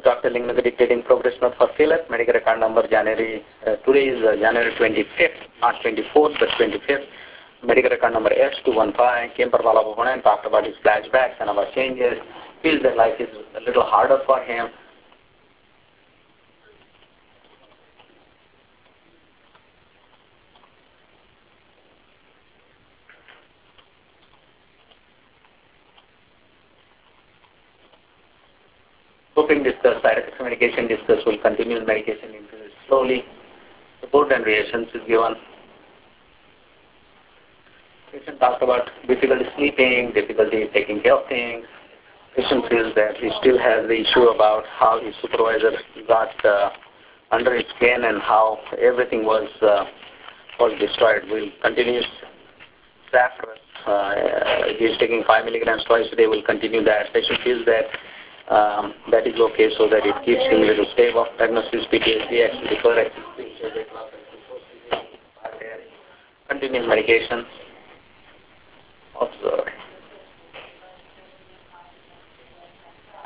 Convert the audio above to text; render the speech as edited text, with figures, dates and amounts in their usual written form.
Dr. Lingnagar dictating progression of her failure. Medical record number January, today is January 25th, not 24th, but 25th. Medical record number S215 came for Balabhupana and talked about his flashbacks and about changes. Feels that life is a little harder for him. Coping discuss, side effects of medication discuss, will continue medication increases slowly. Support and reactions is given. Patient talked about difficulty sleeping, difficulty taking care of things. Patient feels that he still has the issue about how his supervisor got under his skin and how everything was destroyed. We'll continue after. He is taking 5 milligrams twice a day. We'll continue that. Patient feels that that is okay, so that it keeps him a little stable. Diagnosis, PTSD, action, defer, action, continuous medication. Observe.